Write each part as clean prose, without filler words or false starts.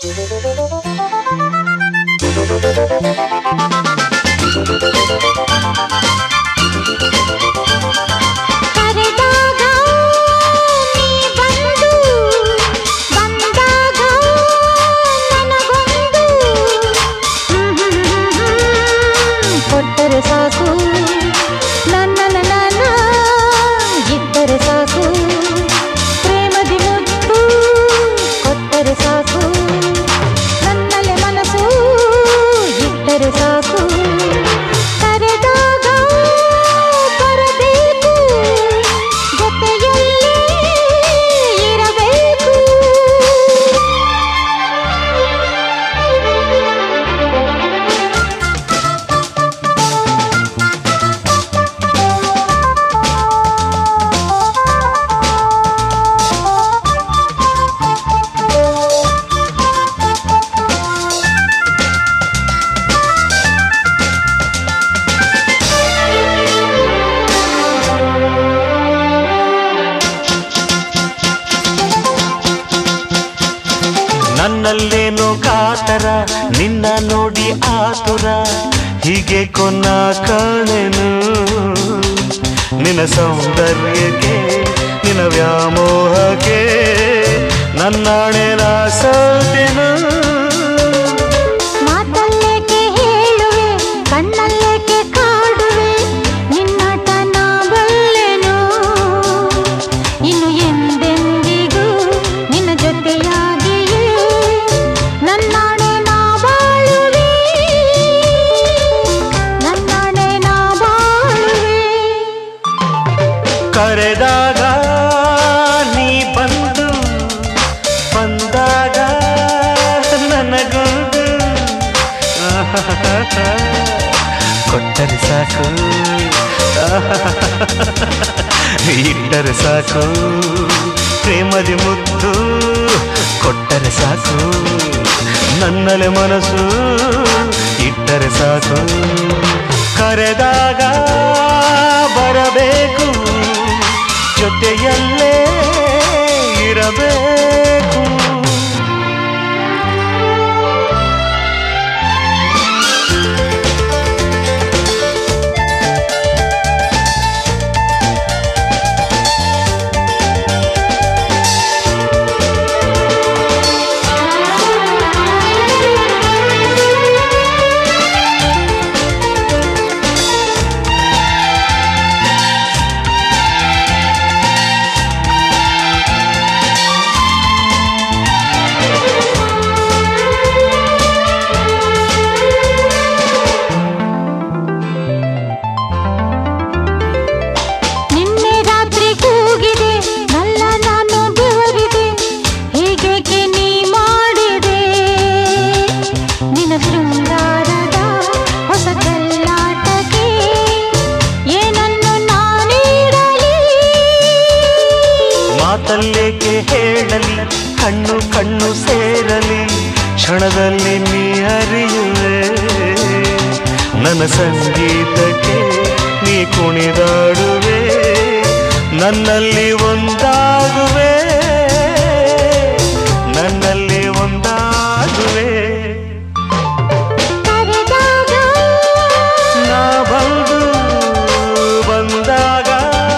ನನ್ನಲ್ಲೇನೋ ಕಾತರ ನಿನ್ನ ನೋಡಿ ಆತುರ ಹೀಗೆ ಕೊನ್ನ ಕಾಣೆನು ನಿನ್ನ ಸೌಂದರ್ಯಕ್ಕೆ ನಿನ್ನ ವ್ಯಾಮೋಹಕ್ಕೆ ನನ್ನಾಣೆ ಸೋತೆನು ಮಾತಲ್ಲೇಕೆ ಹೇಳುವೆ ಕಣ್ಣಲ್ಲೇಕೆ ಕಾಡುವೆ ನಿನ್ನಾಟ ನಾ ಬಲ್ಲೆನು ಇನ್ನು ಎಂದೆಂದಿಗೂ ನಿನ್ನ ಜೊತೆಯಾಗಿಯೇ ನನ್ನಾಣೆ ನಾ ಬಾಳುವೆ ನನ್ನಾಣೆ ನಾ ಬಾಳುವೆ ಕರೆದಾಗ ನೀ ಬಂದು ಬಂದಾಗ ನನಗೊಂದು ಕೊಟ್ಟರೆ ಸಾಕು ಇಟ್ಟರೆ ಸಾಕು ಪ್ರೇಮದಿ ಮುದ್ದು ಕೊಟ್ಟರೆ ಸಾಕು ನನ್ನಲೆ ಮನಸ್ಸು ಇಟ್ಟರೆ ಸಾಕು ಕರೆದಾಗ ಬರಬೇಕು ಜೊತೆಯಲ್ಲೇ ಇರಬೇಕು ಮಾತಲ್ಲೇಕೆ ಹೇಳಲಿ ಕಣ್ಣು ಕಣ್ಣು ಸೇರಲಿ ಕ್ಷಣದಲ್ಲಿ ನೀ ಅರಿಯುವೆ ನನ್ನ ಸಂಗೀತಕ್ಕೆ ನೀ ಕುಣಿದಾಡುವೆ ನನ್ನಲ್ಲಿ ಒಂದಾಗುವೆ ನನ್ನಲ್ಲಿ ಒಂದಾಗುವೆ ನಾ ಬಂದು ಬಂದಾಗ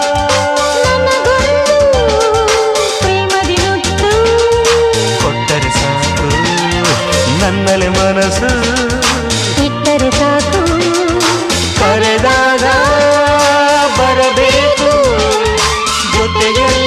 ನನ್ನಲೆ ಮನಸ್ಸು ಇಟ್ಟರೆ ಸಾಕು ಕರೆದಾಗ ಬರಬೇಕು ಜೊತೆಯಲ್ಲಿ